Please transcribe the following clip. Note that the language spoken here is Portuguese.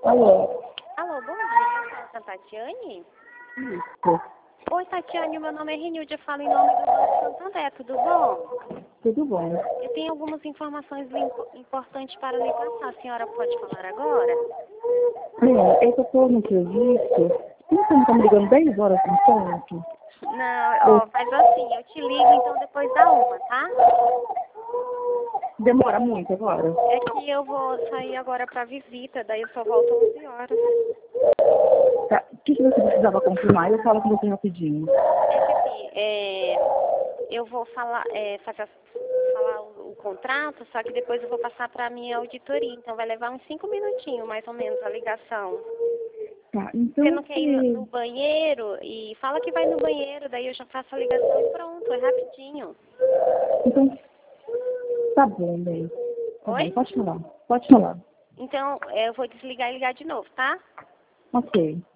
Alô? Alô, bom dia. Eu falo com a Tatiane? Isso. Oi, Tatiane, meu nome é Renilde, eu falo em nome do Banco Santander, tudo bom? Tudo bom? Eu tenho algumas informações importantes para lhe passar. A senhora pode falar agora? É que eu tô no serviço. Você não tá me ligando 10 horas no ponto? Não, ó, faz assim, eu te ligo então depois da uma, tá? Demora muito agora? É que eu vou sair agora pra visita, daí eu só volto às 11 horas. Tá. O que você precisava confirmar? Eu falo com você rapidinho. É que assim, eu vou falar, falar o contrato, só que depois eu vou passar pra minha auditoria, então vai levar uns 5 minutinhos, mais ou menos, a ligação. Tá, então Você não quer ir no banheiro e fala que vai no banheiro, daí eu já faço a ligação e pronto, é rapidinho. Então, tá bom, bem. Tá bom, Oi? pode falar. Pode falar. Então, eu vou desligar e ligar de novo, tá? Ok.